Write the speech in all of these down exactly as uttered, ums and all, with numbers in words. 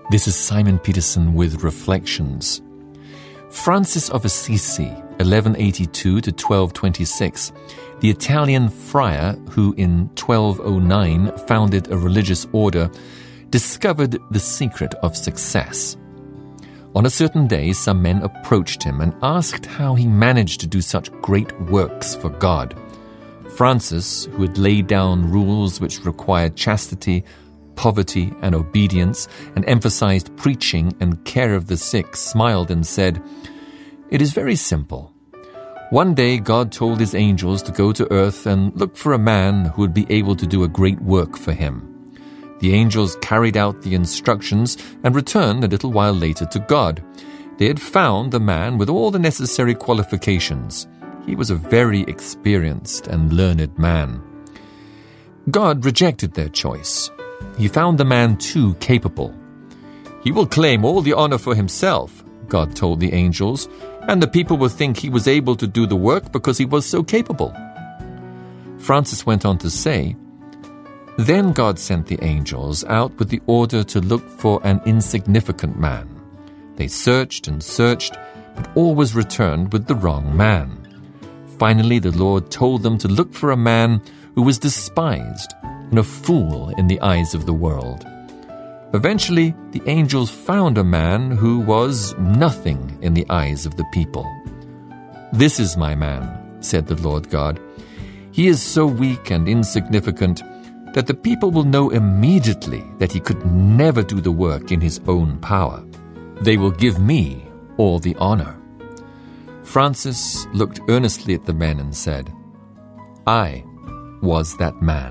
This is Simon Peterson with Reflections. Francis of Assisi, eleven eighty-two to twelve twenty-six, the Italian friar who in twelve oh nine founded a religious order, discovered the secret of success. On a certain day, some men approached him and asked how he managed to do such great works for God. Francis, who had laid down rules which required chastity, poverty, and obedience, and emphasized preaching and care of the sick, smiled and said, "It is very simple. One day God told his angels to go to earth and look for a man who would be able to do a great work for him. The angels carried out the instructions and returned a little while later to God. They had found the man with all the necessary qualifications. He was a very experienced and learned man. God rejected their choice. He found the man too capable. He will claim all the honor for himself, God told the angels, and the people will think he was able to do the work because he was so capable." Francis went on to say, "Then God sent the angels out with the order to look for an insignificant man. They searched and searched, but always returned with the wrong man. Finally, the Lord told them to look for a man who was despised and a fool in the eyes of the world. Eventually, the angels found a man who was nothing in the eyes of the people. 'This is my man,' said the Lord God. 'He is so weak and insignificant that the people will know immediately that he could never do the work in his own power. They will give me all the honor.' Francis looked earnestly at the men and said, 'I was that man.'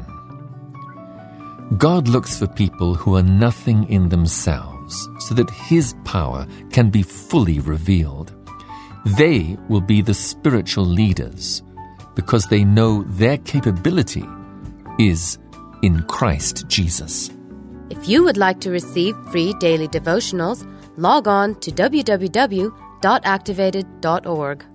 God looks for people who are nothing in themselves, so that his power can be fully revealed. They will be the spiritual leaders, because they know their capability is in Christ Jesus." If you would like to receive free daily devotionals, log on to w w w dot activated dot org.